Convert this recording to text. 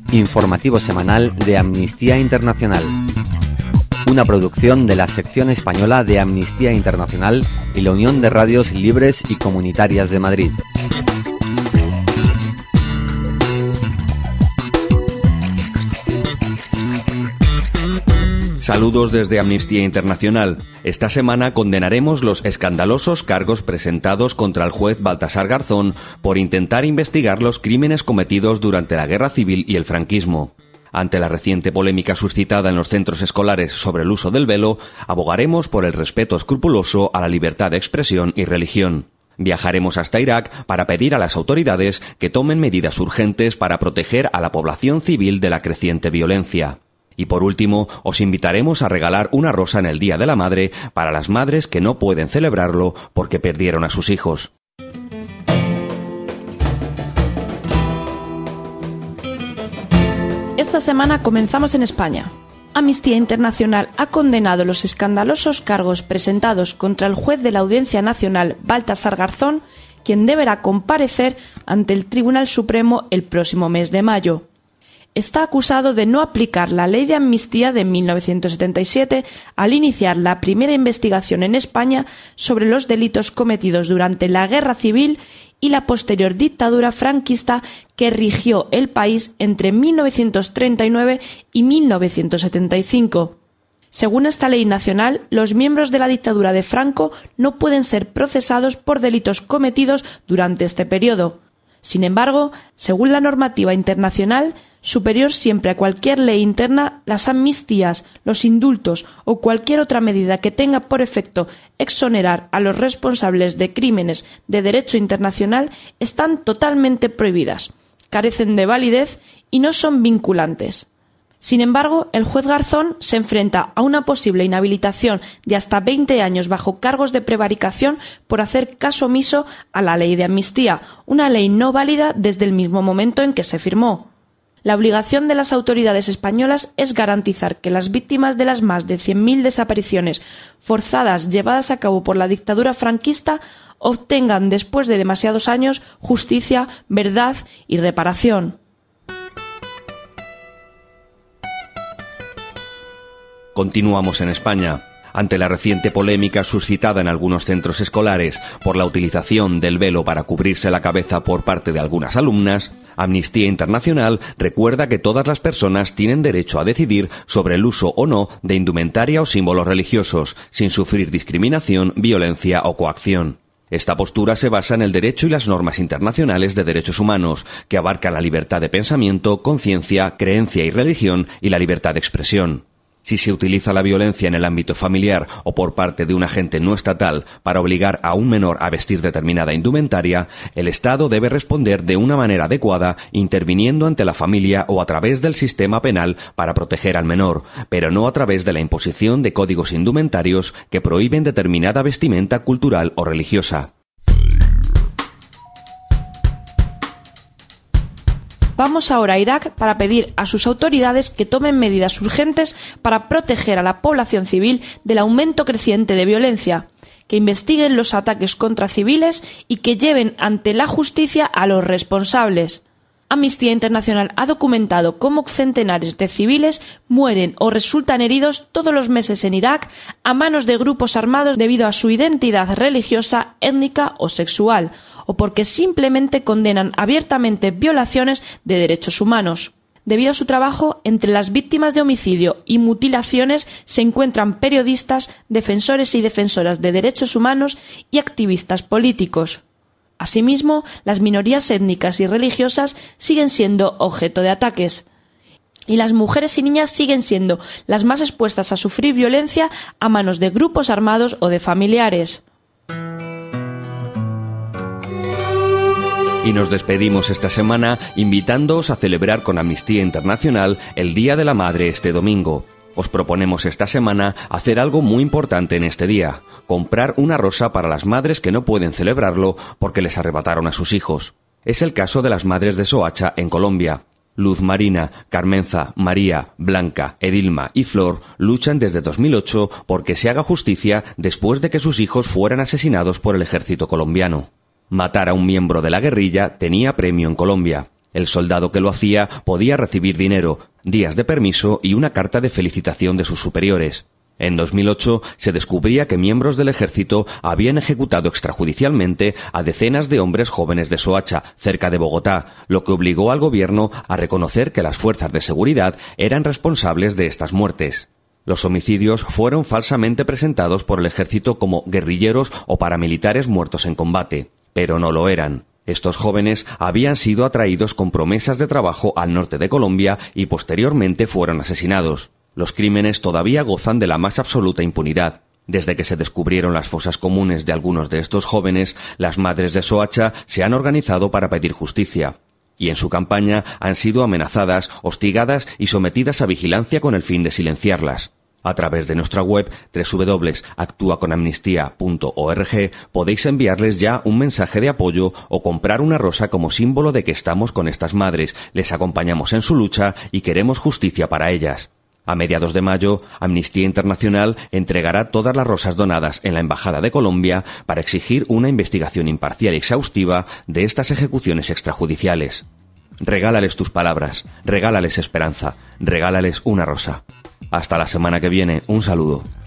informativo semanal de Amnistía Internacional. Una producción de la sección española de Amnistía Internacional y la Unión de Radios Libres y Comunitarias de Madrid. Saludos desde Amnistía Internacional. Esta semana condenaremos los escandalosos cargos presentados contra el juez Baltasar Garzón por intentar investigar los crímenes cometidos durante la Guerra Civil y el franquismo. Ante la reciente polémica suscitada en los centros escolares sobre el uso del velo, abogaremos por el respeto escrupuloso a la libertad de expresión y religión. Viajaremos hasta Irak para pedir a las autoridades que tomen medidas urgentes para proteger a la población civil de la creciente violencia. Y por último, os invitaremos a regalar una rosa en el Día de la Madre para las madres que no pueden celebrarlo porque perdieron a sus hijos. Esta semana comenzamos en España. Amnistía Internacional ha condenado los escandalosos cargos presentados contra el juez de la Audiencia Nacional Baltasar Garzón, quien deberá comparecer ante el Tribunal Supremo el próximo mes de mayo. Está acusado de no aplicar la Ley de Amnistía de 1977 al iniciar la primera investigación en España sobre los delitos cometidos durante la Guerra Civil y la posterior dictadura franquista que rigió el país entre 1939 y 1975. Según esta ley nacional, los miembros de la dictadura de Franco no pueden ser procesados por delitos cometidos durante este periodo. Sin embargo, según la normativa internacional, superior siempre a cualquier ley interna, las amnistías, los indultos o cualquier otra medida que tenga por efecto exonerar a los responsables de crímenes de derecho internacional están totalmente prohibidas, carecen de validez y no son vinculantes. Sin embargo, el juez Garzón se enfrenta a una posible inhabilitación de hasta 20 años bajo cargos de prevaricación por hacer caso omiso a la ley de amnistía, una ley no válida desde el mismo momento en que se firmó. La obligación de las autoridades españolas es garantizar que las víctimas de las más de 100.000 desapariciones forzadas llevadas a cabo por la dictadura franquista obtengan, después de demasiados años, justicia, verdad y reparación. Continuamos en España. Ante la reciente polémica suscitada en algunos centros escolares por la utilización del velo para cubrirse la cabeza por parte de algunas alumnas, Amnistía Internacional recuerda que todas las personas tienen derecho a decidir sobre el uso o no de indumentaria o símbolos religiosos, sin sufrir discriminación, violencia o coacción. Esta postura se basa en el derecho y las normas internacionales de derechos humanos, que abarcan la libertad de pensamiento, conciencia, creencia y religión y la libertad de expresión. Si se utiliza la violencia en el ámbito familiar o por parte de un agente no estatal para obligar a un menor a vestir determinada indumentaria, el Estado debe responder de una manera adecuada, interviniendo ante la familia o a través del sistema penal para proteger al menor, pero no a través de la imposición de códigos indumentarios que prohíben determinada vestimenta cultural o religiosa. Vamos ahora a Irak para pedir a sus autoridades que tomen medidas urgentes para proteger a la población civil del aumento creciente de violencia, que investiguen los ataques contra civiles y que lleven ante la justicia a los responsables. Amnistía Internacional ha documentado cómo centenares de civiles mueren o resultan heridos todos los meses en Irak a manos de grupos armados debido a su identidad religiosa, étnica o sexual, o porque simplemente condenan abiertamente violaciones de derechos humanos. Debido a su trabajo, entre las víctimas de homicidio y mutilaciones se encuentran periodistas, defensores y defensoras de derechos humanos y activistas políticos. Asimismo, las minorías étnicas y religiosas siguen siendo objeto de ataques. Y las mujeres y niñas siguen siendo las más expuestas a sufrir violencia a manos de grupos armados o de familiares. Y nos despedimos esta semana invitándoos a celebrar con Amnistía Internacional el Día de la Madre este domingo. Os proponemos esta semana hacer algo muy importante en este día: comprar una rosa para las madres que no pueden celebrarlo porque les arrebataron a sus hijos. Es el caso de las madres de Soacha, en Colombia. Luz Marina, Carmenza, María, Blanca, Edilma y Flor luchan desde 2008 porque se haga justicia después de que sus hijos fueran asesinados por el ejército colombiano. Matar a un miembro de la guerrilla tenía premio en Colombia. El soldado que lo hacía podía recibir dinero, días de permiso y una carta de felicitación de sus superiores. En 2008 se descubría que miembros del ejército habían ejecutado extrajudicialmente a decenas de hombres jóvenes de Soacha, cerca de Bogotá, lo que obligó al gobierno a reconocer que las fuerzas de seguridad eran responsables de estas muertes. Los homicidios fueron falsamente presentados por el ejército como guerrilleros o paramilitares muertos en combate, pero no lo eran. Estos jóvenes habían sido atraídos con promesas de trabajo al norte de Colombia y posteriormente fueron asesinados. Los crímenes todavía gozan de la más absoluta impunidad. Desde que se descubrieron las fosas comunes de algunos de estos jóvenes, las madres de Soacha se han organizado para pedir justicia. Y en su campaña han sido amenazadas, hostigadas y sometidas a vigilancia con el fin de silenciarlas. A través de nuestra web www.actuaconamnistía.org podéis enviarles ya un mensaje de apoyo o comprar una rosa como símbolo de que estamos con estas madres, les acompañamos en su lucha y queremos justicia para ellas. A mediados de mayo, Amnistía Internacional entregará todas las rosas donadas en la Embajada de Colombia para exigir una investigación imparcial y exhaustiva de estas ejecuciones extrajudiciales. Regálales tus palabras, regálales esperanza, regálales una rosa. Hasta la semana que viene, un saludo.